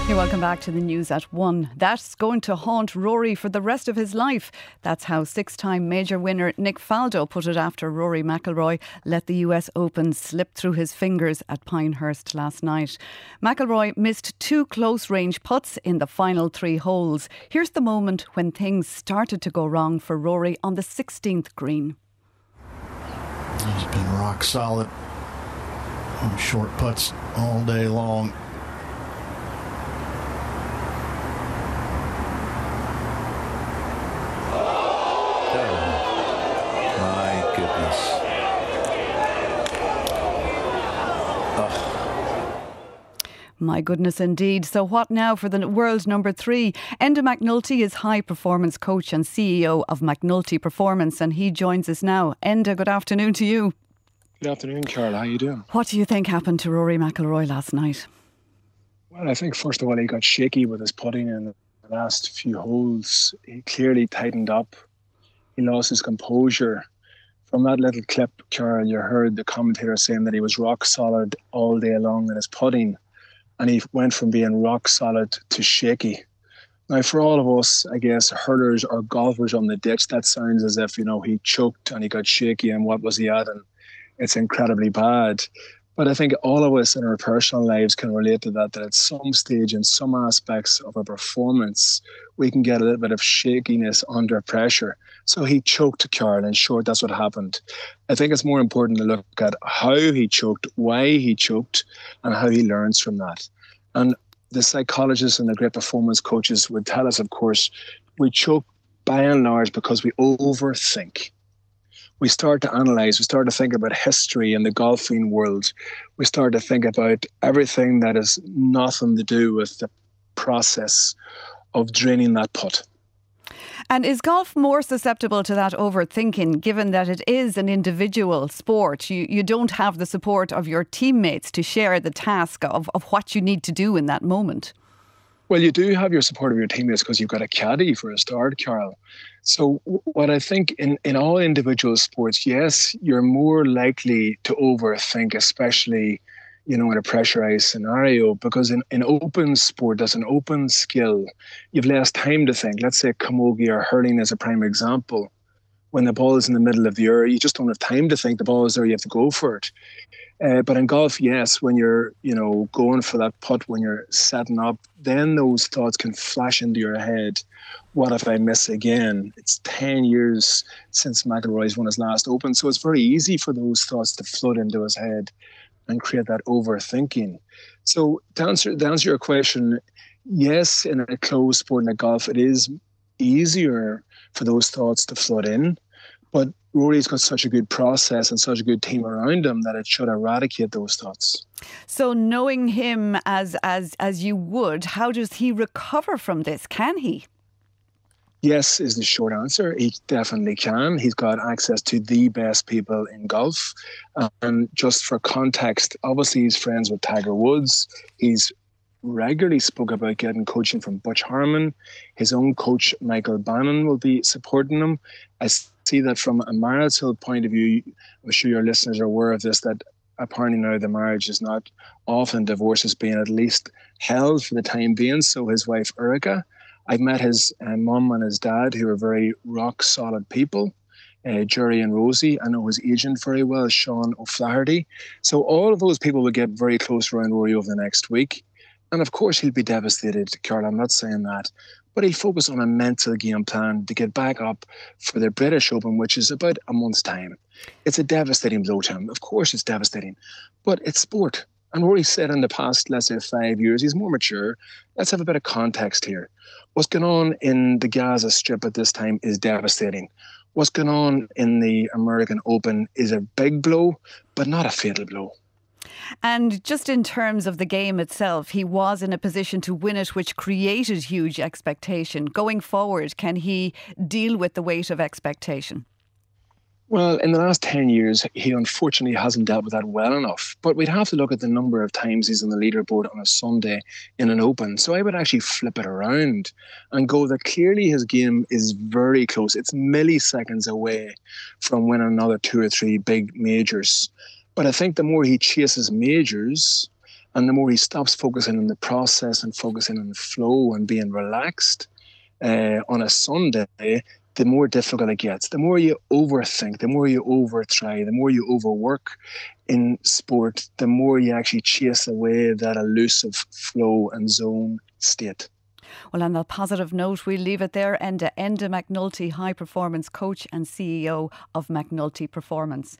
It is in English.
Hey, welcome back to the news at 1. That's going to haunt Rory for the rest of his life. That's how six-time major winner Nick Faldo put it after Rory McIlroy let the US Open slip through his fingers at Pinehurst last night. McIlroy missed two close-range putts in the final three holes. Here's the moment when things started to go wrong for Rory on the 16th green. He's been rock solid on short putts all day long. My goodness indeed. So what now for the world number 3? Enda McNulty is high performance coach and CEO of McNulty Performance, and he joins us now. Enda, good afternoon to you. Good afternoon, Carol. How are you doing? What do you think happened to Rory McIlroy last night? Well, I think first of all he got shaky with his putting in the last few holes. He clearly tightened up. He lost his composure. From that little clip, Carol, you heard the commentator saying that he was rock solid all day long in his putting. And he went from being rock solid to shaky. Now, for all of us, I guess, hurlers or golfers on the ditch, that sounds as if, he choked and he got shaky and what was he at? And it's incredibly bad. But I think all of us in our personal lives can relate to that at some stage in some aspects of our performance, we can get a little bit of shakiness under pressure. So he choked, Carol. In short, that's what happened. I think it's more important to look at how he choked, why he choked, and how he learns from that. And the psychologists and the great performance coaches would tell us, of course, we choke by and large because we overthink. We start to analyse, we start to think about history in the golfing world. We start to think about everything that has nothing to do with the process of draining that putt. And is golf more susceptible to that overthinking, given that it is an individual sport? You don't have the support of your teammates to share the task of what you need to do in that moment. Well, you do have your support of your teammates because you've got a caddy for a start, Carol. So what I think in all individual sports, yes, you're more likely to overthink, especially, in a pressurized scenario, because in open sport, as an open skill, you've less time to think. Let's say camogie or hurling is a prime example. When the ball is in the middle of the air, you just don't have time to think. The ball is there, you have to go for it. But in golf, yes, when you're, going for that putt, when you're setting up, then those thoughts can flash into your head. What if I miss again? It's 10 years since McIlroy's won his last Open, so it's very easy for those thoughts to flood into his head and create that overthinking. So to answer your question, yes, in a closed sport like golf, it is easier for those thoughts to flood in. But Rory's got such a good process and such a good team around him that it should eradicate those thoughts. So knowing him as you would, how does he recover from this? Can he? Yes, is the short answer. He definitely can. He's got access to the best people in golf. And just for context, obviously he's friends with Tiger Woods. He's regularly spoke about getting coaching from Butch Harmon. His own coach, Michael Bannon, will be supporting him. I see that from a marital point of view. I'm sure your listeners are aware of this, that apparently now the marriage is not often, divorce is being at least held for the time being. So his wife, Erica, I've met his mum and his dad, who are very rock solid people. Jerry and Rosie. I know his agent very well, Sean O'Flaherty. So all of those people will get very close around Rory over the next week. And of course he'll be devastated, Carol, I'm not saying that. But he'll focus on a mental game plan to get back up for the British Open, which is about a month's time. It's a devastating blow to him. Of course it's devastating. But it's sport. And Rory said in the past, let's say 5 years, he's more mature. Let's have a bit of context here. What's going on in the Gaza Strip at this time is devastating. What's going on in the American Open is a big blow, but not a fatal blow. And just in terms of the game itself, he was in a position to win it, which created huge expectation. Going forward, can he deal with the weight of expectation? Well, in the last 10 years, he unfortunately hasn't dealt with that well enough. But we'd have to look at the number of times he's on the leaderboard on a Sunday in an Open. So I would actually flip it around and go that clearly his game is very close. It's milliseconds away from winning another 2 or 3 big majors. But I think the more he chases majors And the more he stops focusing on the process and focusing on the flow and being relaxed on a Sunday, the more difficult it gets. The more you overthink, the more you overtry, the more you overwork in sport, the more you actually chase away that elusive flow and zone state. Well, on that positive note, we'll leave it there. Enda McNulty, high performance coach and CEO of McNulty Performance.